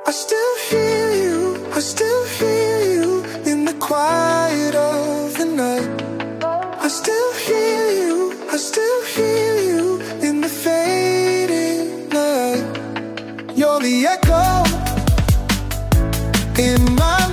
I still hear you, I still hear you in the quiet of the night. I still hear you, I still hear you in the fading light. You're the echo in my